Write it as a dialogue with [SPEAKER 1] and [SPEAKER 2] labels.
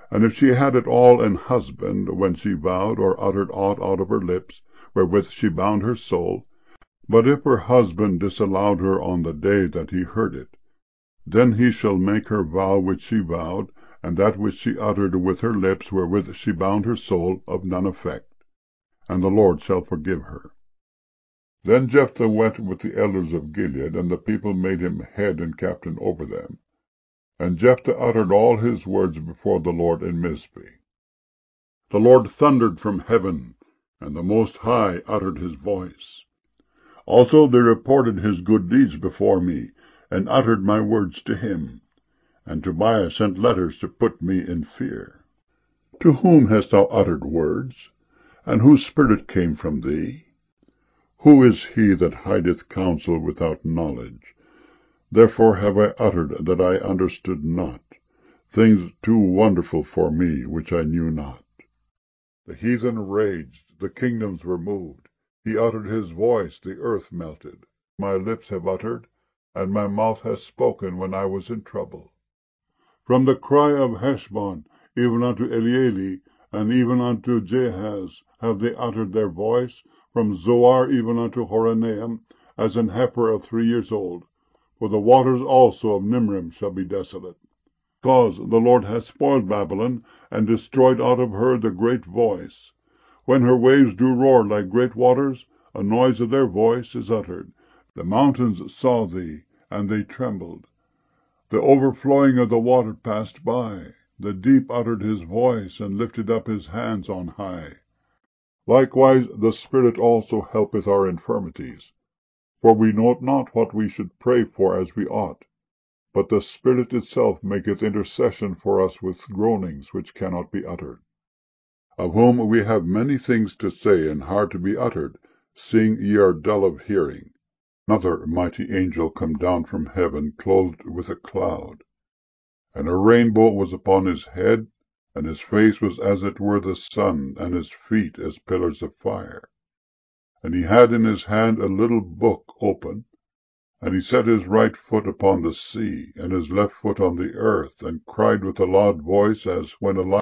[SPEAKER 1] And if she had at all an husband, when she vowed, or uttered aught out of her lips, wherewith she bound her soul, but if her husband disallowed her on the day that he heard it, then he shall make her vow which she vowed, and that which she uttered with her lips, wherewith she bound her soul, of none effect, and the Lord shall forgive her. Then Jephthah went with the elders of Gilead, and the people made him head and captain over them. And Jephthah uttered all his words before the Lord in Mizpeh. The Lord thundered from heaven, and the Most High uttered his voice. Also they reported his good deeds before me, and uttered my words to him. And Tobiah sent letters to put me in fear. To whom hast thou uttered words? And whose spirit came from thee? Who is he that hideth counsel without knowledge? Therefore have I uttered that I understood not, things too wonderful for me, which I knew not. The heathen raged, the kingdoms were moved. He uttered his voice, the earth melted. My lips have uttered, and my mouth has spoken when I was in trouble. From the cry of Heshbon, even unto Elealeh, and even unto Jahaz, have they uttered their voice, from Zoar even unto Horonaim, as an heifer of 3 years old. For the waters also of Nimrim shall be desolate. Because the Lord hath spoiled Babylon, and destroyed out of her the great voice. When her waves do roar like great waters, a noise of their voice is uttered. The mountains saw thee, and they trembled. The overflowing of the water passed by. The deep uttered his voice, and lifted up his hands on high. Likewise the Spirit also helpeth our infirmities. For we know not what we should pray for as we ought, but the Spirit itself maketh intercession for us with groanings which cannot be uttered. Of whom we have many things to say, and hard to be uttered, seeing ye are dull of hearing. Another mighty angel come down from heaven, clothed with a cloud. And a rainbow was upon his head, and his face was as it were the sun, and his feet as pillars of fire. And he had in his hand a little book open, and he set his right foot upon the sea, and his left foot on the earth, and cried with a loud voice, as when a